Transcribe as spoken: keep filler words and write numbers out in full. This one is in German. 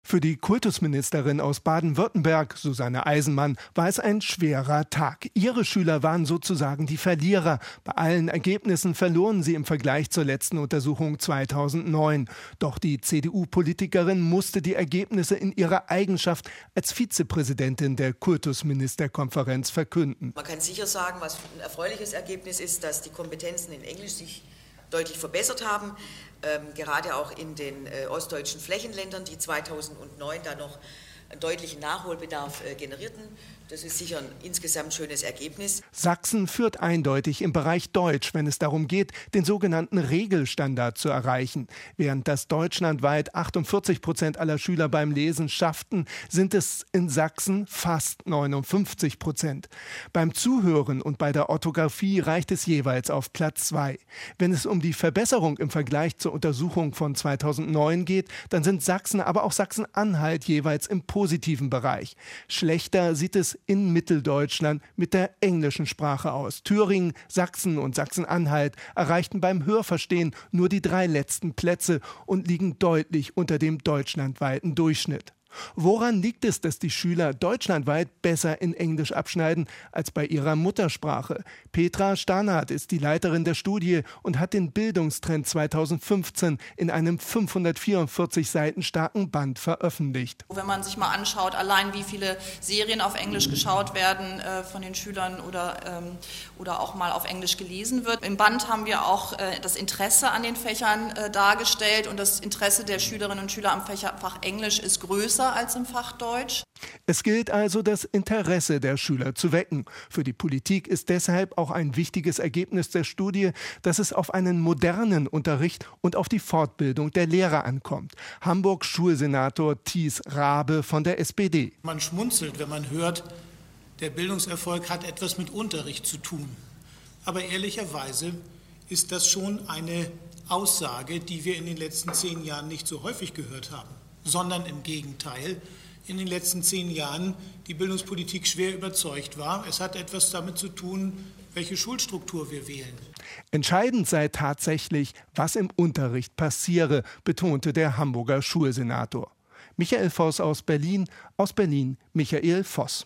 Für die Kultusministerin aus Baden-Württemberg, Susanne Eisenmann, war es ein schwerer Tag. Ihre Schüler waren sozusagen die Verlierer. Bei allen Ergebnissen verloren sie im Vergleich zur letzten Untersuchung zweitausendneun. Doch die C D U-Politikerin musste die Ergebnisse in ihrer Eigenschaft als Vizepräsidentin der Kultusministerkonferenz verkünden. Man kann sicher sagen, was ein erfreuliches Ergebnis ist, dass die Kompetenzen in Englisch sich deutlich verbessert haben, ähm, gerade auch in den äh, ostdeutschen Flächenländern, die zweitausendneun da noch einen deutlichen Nachholbedarf äh, generierten. Das ist sicher ein insgesamt schönes Ergebnis. Sachsen führt eindeutig im Bereich Deutsch, wenn es darum geht, den sogenannten Regelstandard zu erreichen. Während das deutschlandweit achtundvierzig Prozent aller Schüler beim Lesen schafften, sind es in Sachsen fast neunundfünfzig Prozent. Beim Zuhören und bei der Orthographie reicht es jeweils auf Platz zwei. Wenn es um die Verbesserung im Vergleich zur Untersuchung von zweitausendneun geht, dann sind Sachsen, aber auch Sachsen-Anhalt jeweils im positiven Bereich. Schlechter sieht es in Mitteldeutschland mit der englischen Sprache aus. Thüringen, Sachsen und Sachsen-Anhalt erreichten beim Hörverstehen nur die drei letzten Plätze und liegen deutlich unter dem deutschlandweiten Durchschnitt. Woran liegt es, dass die Schüler deutschlandweit besser in Englisch abschneiden als bei ihrer Muttersprache? Petra Stannhardt ist die Leiterin der Studie und hat den Bildungstrend zweitausendfünfzehn in einem fünfhundertvierundvierzig Seiten starken Band veröffentlicht. Wenn man sich mal anschaut, allein wie viele Serien auf Englisch geschaut werden äh, von den Schülern oder, ähm, oder auch mal auf Englisch gelesen wird. Im Band haben wir auch äh, das Interesse an den Fächern äh, dargestellt und das Interesse der Schülerinnen und Schüler am Fächerfach Englisch ist größer als im Fach Deutsch. Es gilt also, das Interesse der Schüler zu wecken. Für die Politik ist deshalb auch ein wichtiges Ergebnis der Studie, dass es auf einen modernen Unterricht und auf die Fortbildung der Lehrer ankommt. Hamburgs Schulsenator Thies Rabe von der S P D. Man schmunzelt, wenn man hört, der Bildungserfolg hat etwas mit Unterricht zu tun. Aber ehrlicherweise ist das schon eine Aussage, die wir in den letzten zehn Jahren nicht so häufig gehört haben, sondern im Gegenteil in den letzten zehn Jahren die Bildungspolitik schwer überzeugt war. Es hat etwas damit zu tun, welche Schulstruktur wir wählen. Entscheidend sei tatsächlich, was im Unterricht passiere, betonte der Hamburger Schulsenator. Michael Voss aus Berlin, aus Berlin Michael Voss.